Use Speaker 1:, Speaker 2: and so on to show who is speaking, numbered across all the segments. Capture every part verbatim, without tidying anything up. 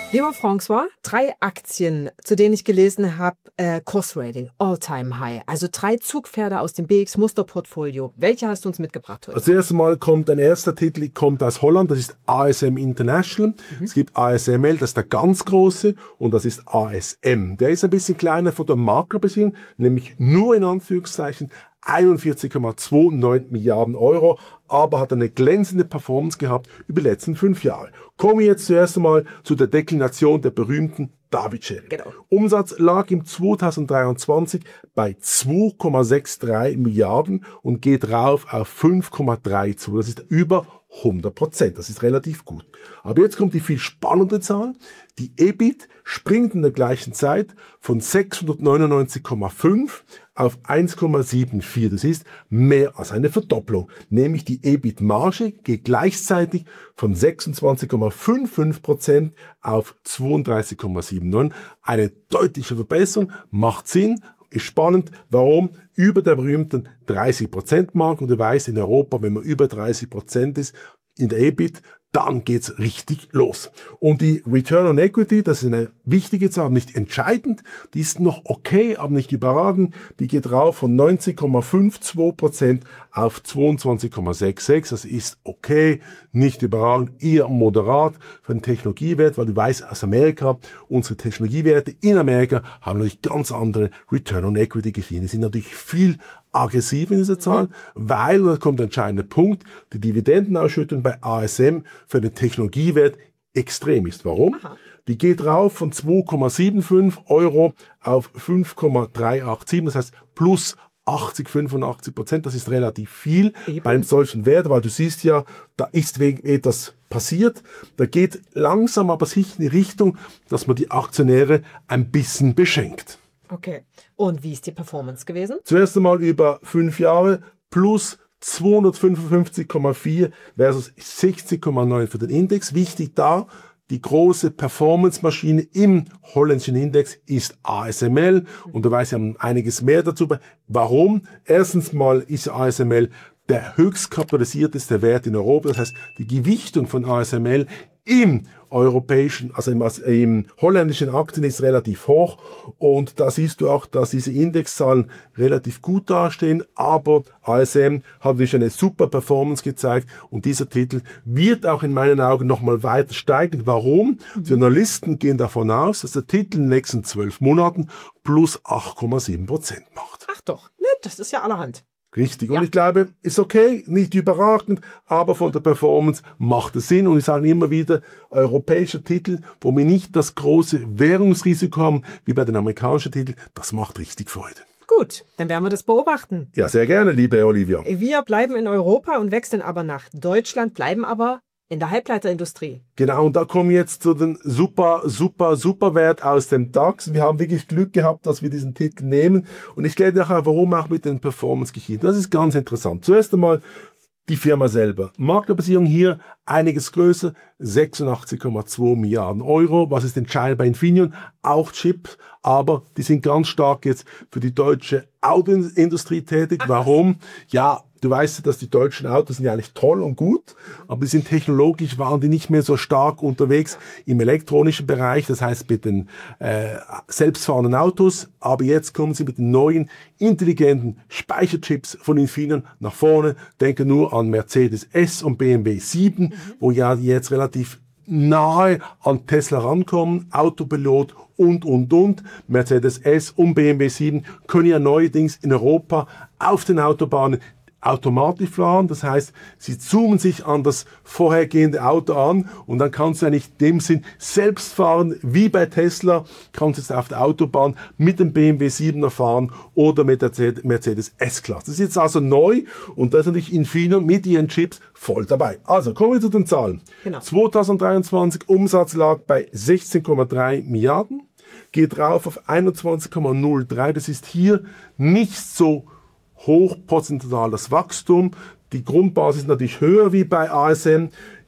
Speaker 1: Lieber François, drei Aktien, zu denen ich gelesen habe, äh, Kursrating, All-Time High, also drei Zugpferde aus dem B X-Musterportfolio. Welche hast du uns mitgebracht heute?
Speaker 2: Als erstes Mal kommt ein erster Titel, kommt aus Holland, das ist A S M International. Mhm. Es gibt A S M L, das ist der ganz große, und das ist A S M. Der ist ein bisschen kleiner von der Makrobeziehung, nämlich nur in Anführungszeichen einundvierzig Komma neunundzwanzig Milliarden Euro, aber hat eine glänzende Performance gehabt über die letzten fünf Jahre. Kommen wir jetzt zuerst einmal zu der Deklination der berühmten David-Schere.
Speaker 1: Genau.
Speaker 2: Umsatz lag im zweitausenddreiundzwanzig bei zwei Komma dreiundsechzig Milliarden und geht rauf auf fünf Komma zweiunddreißig. Das ist über hundert Prozent. Das ist relativ gut. Aber jetzt kommt die viel spannende Zahl. Die E B I T springt in der gleichen Zeit von sechshundertneunundneunzig Komma fünf auf eins Komma vierundsiebzig. Das ist mehr als eine Verdopplung. Nämlich die E B I T-Marge geht gleichzeitig von sechsundzwanzig Komma fünfundfünfzig Prozent auf zweiunddreißig Komma neunundsiebzig. Eine deutliche Verbesserung, macht Sinn. Ist spannend. Warum? Über der berühmten dreißig Prozent Marke. Und du weißt, in Europa, wenn man über dreißig Prozent ist, in der E B I T, dann geht's richtig los. Und die Return on Equity, das ist eine wichtige Zahl, nicht entscheidend, die ist noch okay, aber nicht überragend. Die geht rauf von neunzig Komma zweiundfünfzig Prozent auf zweiundzwanzig Komma sechsundsechzig. Das ist okay, nicht überragend, eher moderat für den Technologiewert, weil du weißt, aus Amerika, unsere Technologiewerte in Amerika haben natürlich ganz andere Return on Equity gesehen. Die sind natürlich viel aggressiv in dieser Zahl, weil, und da kommt der entscheidende Punkt, die Dividendenausschüttung bei A S M für den Technologiewert extrem ist. Warum? Aha. Die geht rauf von zwei Komma fünfundsiebzig Euro auf fünf Komma dreihundertsiebenundachtzig, das heißt plus achtzig, fünfundachtzig Prozent, das ist relativ viel Eben. bei einem solchen Wert, weil du siehst ja, da ist wegen etwas passiert, da geht langsam aber sicher in die Richtung, dass man die Aktionäre ein bisschen beschenkt.
Speaker 1: Okay. Und wie ist die Performance gewesen?
Speaker 2: Zuerst einmal über fünf Jahre plus zweihundertfünfundfünfzig Komma vier versus sechzig Komma neun für den Index. Wichtig da, die große Performance-Maschine im holländischen Index ist A S M L. Und da weiß ich einiges mehr dazu. Warum? Erstens mal ist A S M L der höchst kapitalisierteste Wert in Europa. Das heißt, die Gewichtung von A S M L im europäischen, also im, im holländischen Aktien ist relativ hoch, und da siehst du auch, dass diese Indexzahlen relativ gut dastehen, aber A S M hat natürlich eine super Performance gezeigt, und dieser Titel wird auch in meinen Augen nochmal weiter steigen. Warum? Mhm. Die Analysten gehen davon aus, dass der Titel in den nächsten zwölf Monaten plus acht Komma sieben Prozent macht.
Speaker 1: Ach doch, ne, das ist ja allerhand.
Speaker 2: Richtig. Und ja. ich glaube, ist okay, nicht überragend, aber von der Performance macht es Sinn. Und ich sage immer wieder, europäischer Titel, wo wir nicht das große Währungsrisiko haben, wie bei den amerikanischen Titeln, das macht richtig Freude.
Speaker 1: Gut, dann werden wir das beobachten.
Speaker 2: Ja, sehr gerne, liebe Olivia.
Speaker 1: Wir bleiben in Europa und wechseln aber nach Deutschland, bleiben aber in der Halbleiterindustrie.
Speaker 2: Genau, und da kommen wir jetzt zu den super, super, super Wert aus dem DAX. Wir haben wirklich Glück gehabt, dass wir diesen Titel nehmen. Und ich erkläre nachher, warum auch mit den Performance-Geschichten. Das ist ganz interessant. Zuerst einmal die Firma selber. Marktkapitalisierung hier einiges größer, sechsundachtzig Komma zwei Milliarden Euro. Was ist entscheidend bei Infineon? Auch Chips, aber die sind ganz stark jetzt für die deutsche Autoindustrie tätig. Ach. Warum? Ja, du weißt, dass die deutschen Autos sind ja eigentlich toll und gut, aber die sind technologisch, waren die nicht mehr so stark unterwegs im elektronischen Bereich, das heißt mit den äh, selbstfahrenden Autos, aber jetzt kommen sie mit den neuen intelligenten Speicherchips von Infineon nach vorne. Denke nur an Mercedes S und B M W sieben, mhm. wo ja die jetzt relativ nahe an Tesla rankommen, Autopilot und, und, und. Mercedes S und B M W sieben können ja neuerdings in Europa auf den Autobahnen automatisch fahren, das heißt, sie zoomen sich an das vorhergehende Auto an, und dann kannst du eigentlich in dem Sinn selbst fahren, wie bei Tesla, kannst du jetzt auf der Autobahn mit dem B M W siebener fahren oder mit der Mercedes S-Klasse. Das ist jetzt also neu, und da ist natürlich Infineon mit ihren Chips voll dabei. Also kommen wir zu den Zahlen. Genau. zweitausenddreiundzwanzig Umsatz lag bei sechzehn Komma drei Milliarden, geht rauf auf einundzwanzig Komma null drei. Das ist hier nicht so hochprozentuales Wachstum. Die Grundbasis ist natürlich höher wie bei A S M.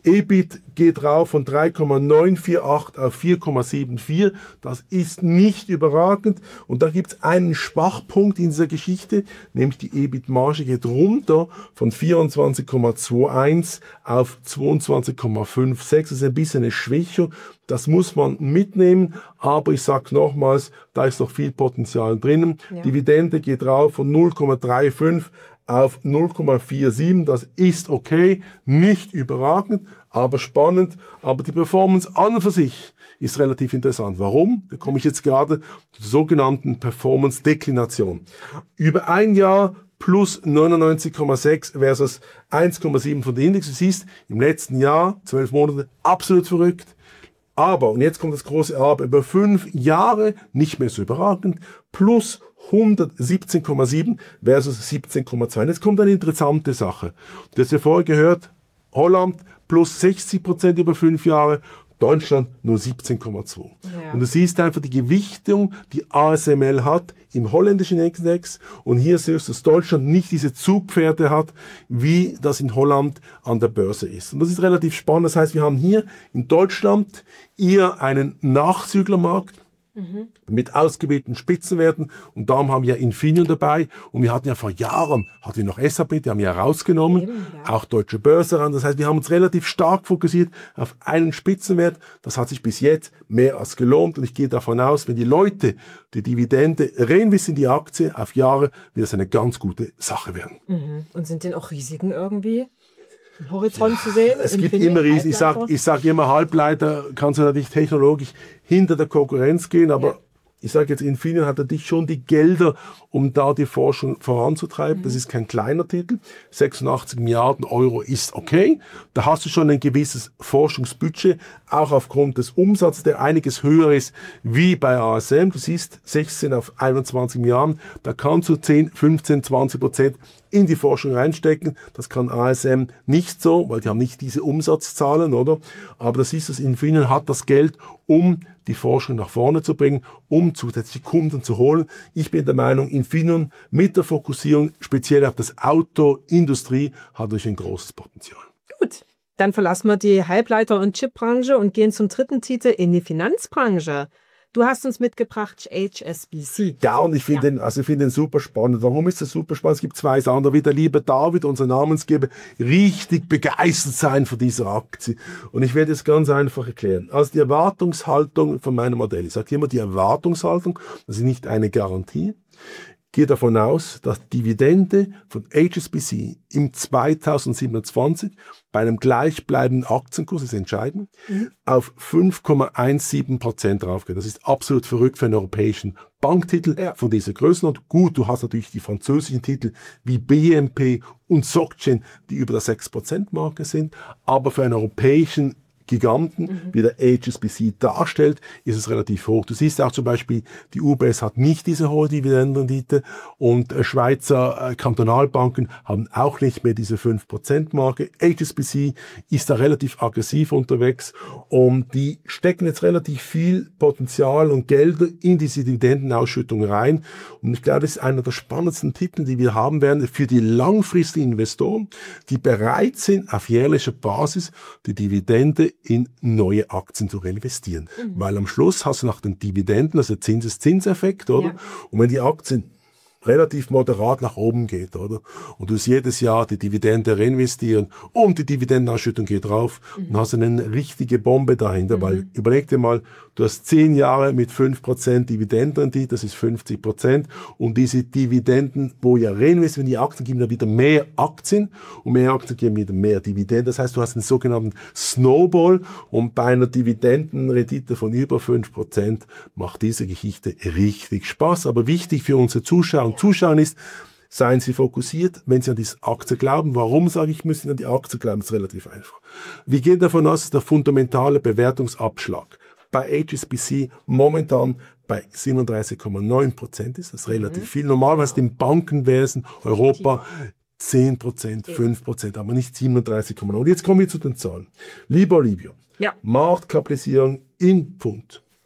Speaker 2: E B I T geht rauf von drei Komma neun vier acht auf vier Komma sieben vier. Das ist nicht überragend. Und da gibt es einen Schwachpunkt in dieser Geschichte, nämlich die E B I T-Marge geht runter von vierundzwanzig Komma einundzwanzig auf zweiundzwanzig Komma sechsundfünfzig. Das ist ein bisschen eine Schwächung. Das muss man mitnehmen. Aber ich sage nochmals, da ist noch viel Potenzial drinnen. Ja. Dividende geht rauf von null Komma fünfunddreißig auf null Komma siebenundvierzig, das ist okay, nicht überragend, aber spannend, aber die Performance an und für sich ist relativ interessant. Warum? Da komme ich jetzt gerade zur sogenannten Performance-Deklination. Über ein Jahr plus neunundneunzig Komma sechs versus eins Komma sieben von der Index. Du siehst, im letzten Jahr, zwölf Monate, absolut verrückt. Aber, und jetzt kommt das große Aber, über fünf Jahre nicht mehr so überragend, plus hundertsiebzehn Komma sieben versus siebzehn Komma zwei. Jetzt kommt eine interessante Sache. Du hast ja vorher gehört, Holland plus sechzig Prozent über fünf Jahre, Deutschland nur siebzehn Komma zwei. Ja. Und du siehst einfach die Gewichtung, die A S M L hat im holländischen Index. Und hier siehst du, dass Deutschland nicht diese Zugpferde hat, wie das in Holland an der Börse ist. Und das ist relativ spannend. Das heißt, wir haben hier in Deutschland eher einen Nachzüglermarkt, Mhm. mit ausgewählten Spitzenwerten, und darum haben wir Infineon dabei, und wir hatten ja vor Jahren, hatten wir noch S A P, die haben wir rausgenommen, Eben, ja. auch Deutsche Börse ran, das heißt, wir haben uns relativ stark fokussiert auf einen Spitzenwert, das hat sich bis jetzt mehr als gelohnt, und ich gehe davon aus, wenn die Leute die Dividende reinvestieren in die Aktie auf Jahre, wird das eine ganz gute Sache werden.
Speaker 1: Mhm. Und sind denn auch Risiken irgendwie im Horizont ja, zu sehen?
Speaker 2: Es gibt immer Risiken. Ich sage ich sag immer, Halbleiter kannst du natürlich technologisch hinter der Konkurrenz gehen, aber ja. ich sage jetzt, Infineon hat natürlich schon die Gelder, um da die Forschung voranzutreiben. Mhm. Das ist kein kleiner Titel. sechsundachtzig Milliarden Euro ist okay. Da hast du schon ein gewisses Forschungsbudget, auch aufgrund des Umsatzes, der einiges höher ist wie bei A S M. Du siehst, sechzehn auf einundzwanzig Milliarden. Da kannst du zehn, fünfzehn, zwanzig Prozent in die Forschung reinstecken. Das kann A S M nicht so, weil die haben nicht diese Umsatzzahlen, oder? Aber das ist das, Infineon hat das Geld, um die Forschung nach vorne zu bringen, um zusätzliche Kunden zu holen. Ich bin der Meinung, Infineon mit der Fokussierung speziell auf das Autoindustrie hat durch ein großes Potenzial.
Speaker 1: Gut, dann verlassen wir die Halbleiter- und Chipbranche und gehen zum dritten Titel in die Finanzbranche. Du hast uns mitgebracht H S B C.
Speaker 2: Ja, und ich finde ja. den, also ich finde den super spannend. Warum ist das super spannend? Es gibt zwei Sachen. Da wird der liebe David, unser Namensgeber, richtig begeistert sein von dieser Aktie. Und ich werde es ganz einfach erklären. Also die Erwartungshaltung von meinem Modell. Ich sage immer die Erwartungshaltung, das ist nicht eine Garantie. Ich gehe davon aus, dass Dividende von H S B C im zweitausendsiebenundzwanzig bei einem gleichbleibenden Aktienkurs, das ist entscheidend, mhm. auf fünf Komma siebzehn Prozent draufgeht. Das ist absolut verrückt für einen europäischen Banktitel ja. von dieser Größenordnung. Gut, du hast natürlich die französischen Titel wie B N P und SocGen, die über der sechs Prozent Marke sind, aber für einen europäischen Giganten, mhm. wie der H S B C darstellt, ist es relativ hoch. Du siehst auch zum Beispiel, die U B S hat nicht diese hohe Dividendenrendite, und äh, Schweizer äh, Kantonalbanken haben auch nicht mehr diese fünf Prozent Marke. H S B C ist da relativ aggressiv unterwegs, und die stecken jetzt relativ viel Potenzial und Gelder in diese Dividendenausschüttung rein. Und ich glaube, das ist einer der spannendsten Titel, die wir haben werden für die langfristigen Investoren, die bereit sind, auf jährlicher Basis die Dividende in neue Aktien zu reinvestieren. Mhm. Weil am Schluss hast du nach den Dividenden, also Zinseszinseffekt, oder? Ja. Und wenn die Aktien relativ moderat nach oben geht, oder? Und du hast jedes Jahr die Dividende reinvestieren und die Dividendenausschüttung geht drauf, mhm. dann hast du eine richtige Bombe dahinter, mhm. weil überleg dir mal, du hast zehn Jahre mit fünf Prozent Dividendenrendite, das ist fünfzig Prozent, und diese Dividenden, wo ja reinvestieren, wenn die Aktien geben dann wieder mehr Aktien, und mehr Aktien geben wieder mehr Dividenden. Das heißt, du hast einen sogenannten Snowball, und bei einer Dividendenrendite von über fünf Prozent macht diese Geschichte richtig Spaß. Aber wichtig für unsere Zuschauer und Zuschauer ist, seien Sie fokussiert, wenn Sie an diese Aktie glauben. Warum sage ich, müssen Sie an die Aktie glauben? Das ist relativ einfach. Wir gehen davon aus, dass der fundamentale Bewertungsabschlag bei H S B C momentan bei siebenunddreißig Komma neun Prozent ist. Das ist relativ mhm. viel. Normalerweise im Bankenwesen Europa zehn Prozent, fünf Prozent, aber nicht siebenunddreißig Komma neun. Und jetzt kommen wir zu den Zahlen. Lieber Livio, ja. Marktkapitalisierung in Pfund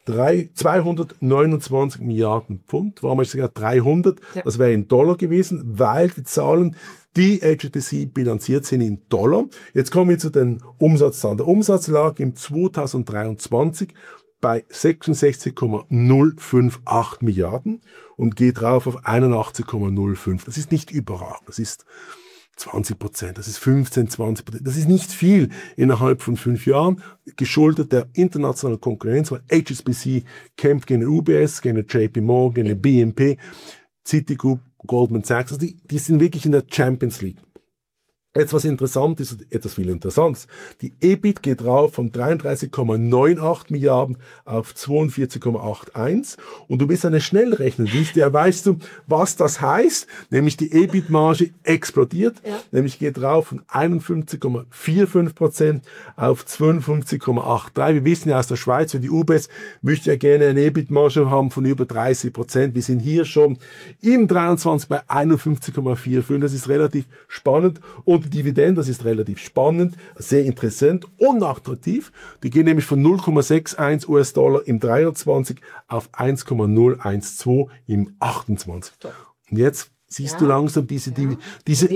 Speaker 2: drei, zweihundertneunundzwanzig Milliarden Pfund, warum habe ich sogar dreihundert, ja. Das wäre in Dollar gewesen, weil die Zahlen, die H S B C bilanziert sind in Dollar. Jetzt kommen wir zu den Umsatzzahlen. Der Umsatz lag im zweitausenddreiundzwanzig bei sechsundsechzig Komma null fünf acht Milliarden und geht rauf auf einundachtzig Komma null fünf. Das ist nicht überragend, das ist zwanzig Prozent, das ist fünfzehn, zwanzig Prozent, das ist nicht viel innerhalb von fünf Jahren, geschuldet der internationalen Konkurrenz, weil H S B C kämpft gegen U B S, gegen J P Morgan, gegen B N P, Citigroup, Goldman Sachs, also die, die sind wirklich in der Champions League. Jetzt was interessant ist, etwas viel Interessantes. Die E B I T geht rauf von dreiunddreißig Komma neunundachtzig Milliarden auf zweiundvierzig Komma einundachtzig und du bist eine Schnellrechnung-Liste, ja, weißt du, was das heißt? Nämlich die E B I T-Marge explodiert, ja. Nämlich geht rauf von einundfünfzig Komma fünfundvierzig Prozent auf zweiundfünfzig Komma dreiundachtzig. Wir wissen ja aus der Schweiz, die U B S möchte ja gerne eine E B I T-Marge haben von über dreißig Prozent. Wir sind hier schon im dreiundzwanzig bei einundfünfzig Komma fünfundvierzig. Das ist relativ spannend und die Dividende, das ist relativ spannend, sehr interessant und attraktiv. Die gehen nämlich von null Komma einundsechzig US-Dollar im dreiundzwanzig auf eins Komma null zwölf im achtundzwanzig. Und jetzt siehst ja. du langsam diese, ja. die, diese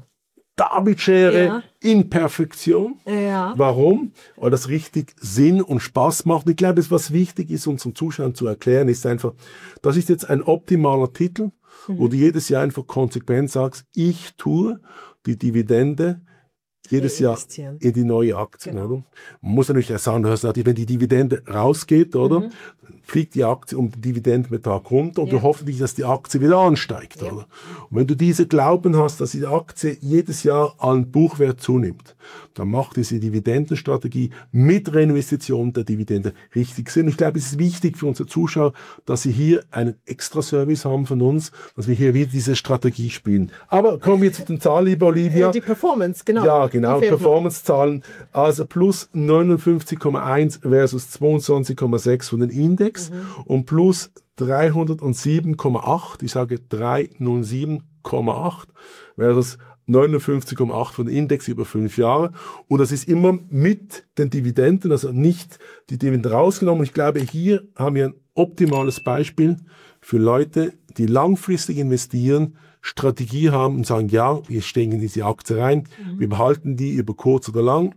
Speaker 2: David-Schere ja. in Perfektion. Ja. Warum? Weil das richtig Sinn und Spaß macht. Und ich glaube, was wichtig ist, unseren Zuschauern zu erklären, ist einfach, das ist jetzt ein optimaler Titel, mhm. wo du jedes Jahr einfach konsequent sagst, ich tue die Dividende jedes Jahr in die neue Aktie. Genau. Oder? Man muss natürlich ja sagen, wenn die Dividende rausgeht, oder, mhm. fliegt die Aktie um den Dividendenbetrag runter und ja. du hoffst nicht, dass die Aktie wieder ansteigt. Ja. Oder? Und wenn du diese Glauben hast, dass die Aktie jedes Jahr an Buchwert zunimmt, dann macht diese Dividendenstrategie mit Reinvestition der Dividende richtig Sinn. Ich glaube, es ist wichtig für unsere Zuschauer, dass sie hier einen Extra-Service haben von uns, dass wir hier wieder diese Strategie spielen. Aber kommen wir zu den Zahlen, liebe Olivia.
Speaker 1: Die Performance, genau.
Speaker 2: Ja, genau, Performance-Zahlen. Also plus neunundfünfzig Komma eins versus zweiundzwanzig Komma sechs von den Index mhm. und plus dreihundertsieben Komma acht, ich sage dreihundertsieben Komma acht versus neunundfünfzig Komma acht von den Index über fünf Jahre. Und das ist immer mit den Dividenden, also nicht die Dividenden rausgenommen. Ich glaube, hier haben wir ein optimales Beispiel für Leute, die langfristig investieren, Strategie haben und sagen, ja, wir stecken in diese Aktie rein, mhm. wir behalten die über kurz oder lang,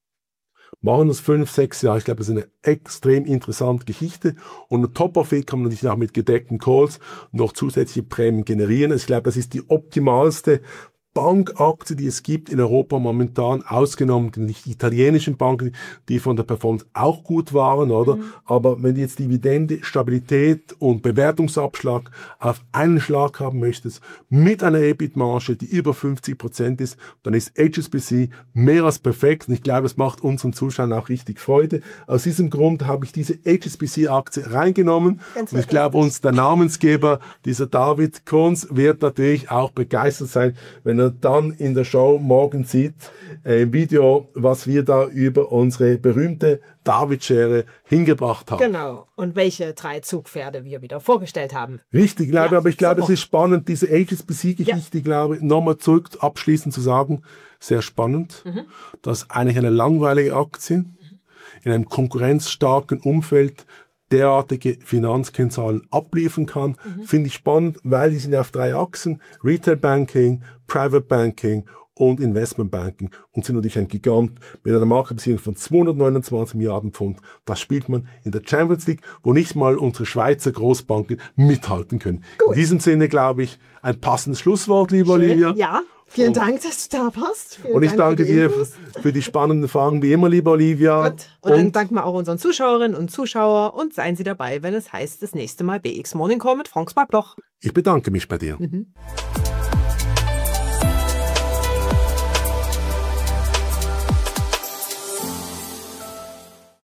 Speaker 2: machen das fünf, sechs Jahre. Ich glaube, das ist eine extrem interessante Geschichte. Und on top of it kann man natürlich auch mit gedeckten Calls noch zusätzliche Prämien generieren. Ich glaube, das ist die optimalste Bankaktie, die es gibt in Europa momentan, ausgenommen die italienischen Banken, die von der Performance auch gut waren, oder? Mhm. Aber wenn du jetzt Dividende, Stabilität und Bewertungsabschlag auf einen Schlag haben möchtest, mit einer E B I T-Marge, die über fünfzig Prozent ist, dann ist H S B C mehr als perfekt. Und ich glaube, es macht unseren Zuschauern auch richtig Freude. Aus diesem Grund habe ich diese H S B C-Aktie reingenommen. Ganz und ich glaube, uns der Namensgeber, dieser David Kunz, wird natürlich auch begeistert sein, wenn er dann in der Show morgen sieht, äh, im Video, was wir da über unsere berühmte David-Schere hingebracht haben.
Speaker 1: Genau. Und welche drei Zugpferde wir wieder vorgestellt haben.
Speaker 2: Richtig, glaube ja, aber ich glaube, es ist spannend, diese H S B C-Geschichte, ja. glaube ich, nochmal zurück abschließend zu sagen, sehr spannend, mhm. dass eigentlich eine langweilige Aktie mhm. in einem konkurrenzstarken Umfeld derartige Finanzkennzahlen abliefern kann, mhm. finde ich spannend, weil die sind auf drei Achsen, Retail Banking, Private Banking und Investment Banking und sind natürlich ein Gigant mit einer Marktbeziehung von zweihundertneunundzwanzig Milliarden Pfund. Das spielt man in der Champions League, wo nicht mal unsere Schweizer Großbanken mithalten können. Gut. In diesem Sinne, glaube ich, ein passendes Schlusswort, liebe
Speaker 1: Schön.
Speaker 2: Olivia.
Speaker 1: Ja. Vielen Dank, dass du da warst. Vielen
Speaker 2: und ich
Speaker 1: Dank
Speaker 2: danke dir für die spannenden Fragen, wie immer, liebe Olivia.
Speaker 1: Gut. Und, und dann danken wir auch unseren Zuschauerinnen und Zuschauern und seien Sie dabei, wenn es heißt, das nächste Mal B X Morning Call mit Frank Sparbloch.
Speaker 2: Ich bedanke mich bei dir.
Speaker 1: Mhm.